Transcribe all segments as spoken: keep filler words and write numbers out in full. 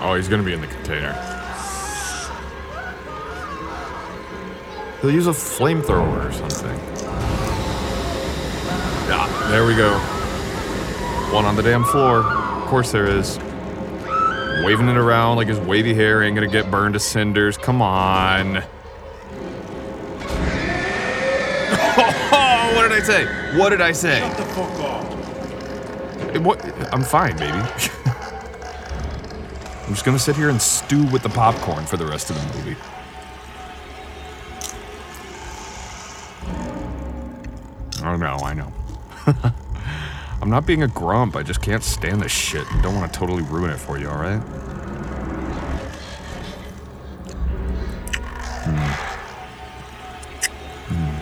Oh, he's gonna be in the container. He'll use a flamethrower or something. Yeah, there we go. One on the damn floor. Of course there is. Waving it around like his wavy hair ain't gonna get burned to cinders. Come on. Oh, what did I say? What did I say? Shut the fuck off. What? I'm fine, baby. I'm just gonna sit here and stew with the popcorn for the rest of the movie. Oh no, I know. I'm not being a grump, I just can't stand this shit and don't want to totally ruin it for you, alright? Mm. Mm.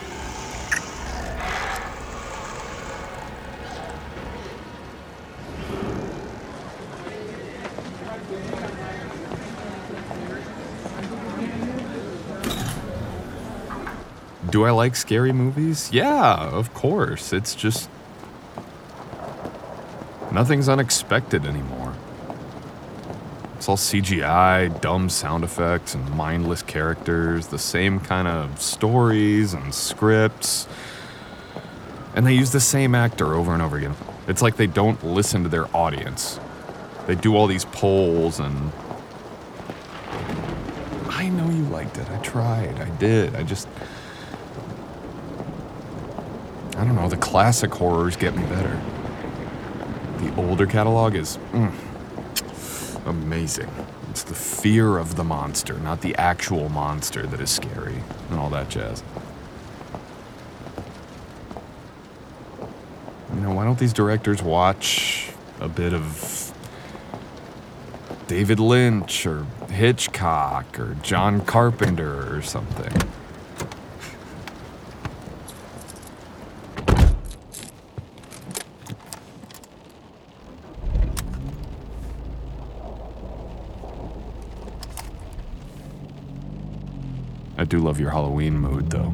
Do I like scary movies? Yeah, of course. It's just... nothing's unexpected anymore. It's all C G I, dumb sound effects, and mindless characters, the same kind of stories and scripts. And they use the same actor over and over again. It's like they don't listen to their audience. They do all these polls and... I know you liked it. I tried. I did. I just... I don't know, the classic horrors get me better. The older catalog is mm, amazing. It's the fear of the monster, not the actual monster that is scary, and all that jazz. You know, why don't these directors watch a bit of David Lynch, or Hitchcock, or John Carpenter, or something? I do love your Halloween mood, though.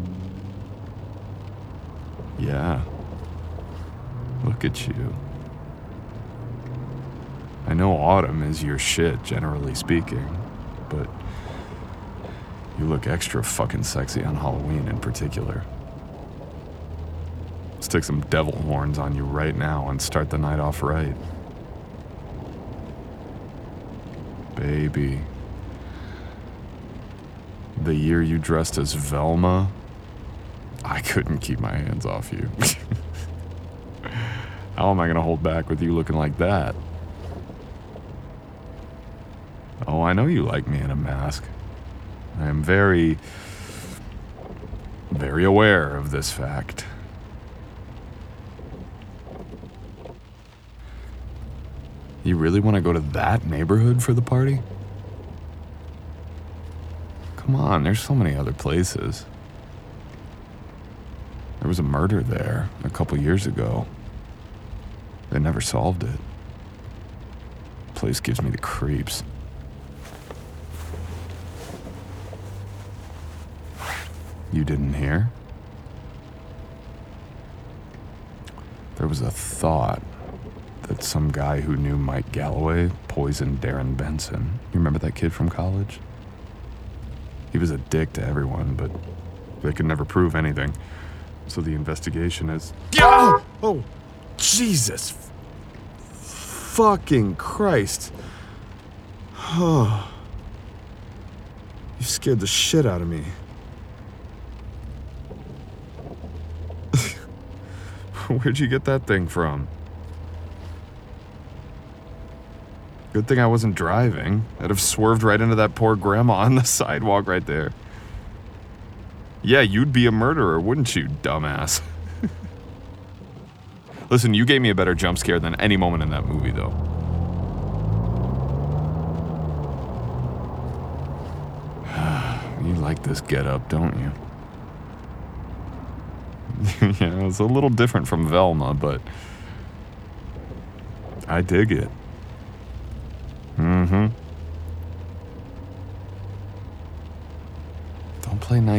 Yeah. Look at you. I know autumn is your shit, generally speaking, but you look extra fucking sexy on Halloween in particular. Stick some devil horns on you right now and start the night off right. Baby. The year you dressed as Velma, I couldn't keep my hands off you. How am I gonna hold back with you looking like that? Oh, I know you like me in a mask. I am very, very aware of this fact. You really want to go to that neighborhood for the party? Come on, there's so many other places. There was a murder there a couple years ago. They never solved it. Place gives me the creeps. You didn't hear? There was a thought that some guy who knew Mike Galloway poisoned Darren Benson. You remember that kid from college? He was a dick to everyone, but they could never prove anything. So the investigation is... Oh! Oh! Jesus! Fucking Christ! Oh. You scared the shit out of me. Where'd you get that thing from? Good thing I wasn't driving. I'd have swerved right into that poor grandma on the sidewalk right there. Yeah, you'd be a murderer, wouldn't you, dumbass? Listen, you gave me a better jump scare than any moment in that movie, though. You like this get-up, don't you? Yeah, it's a little different from Velma, but I dig it. Mm-hmm. Don't play nice.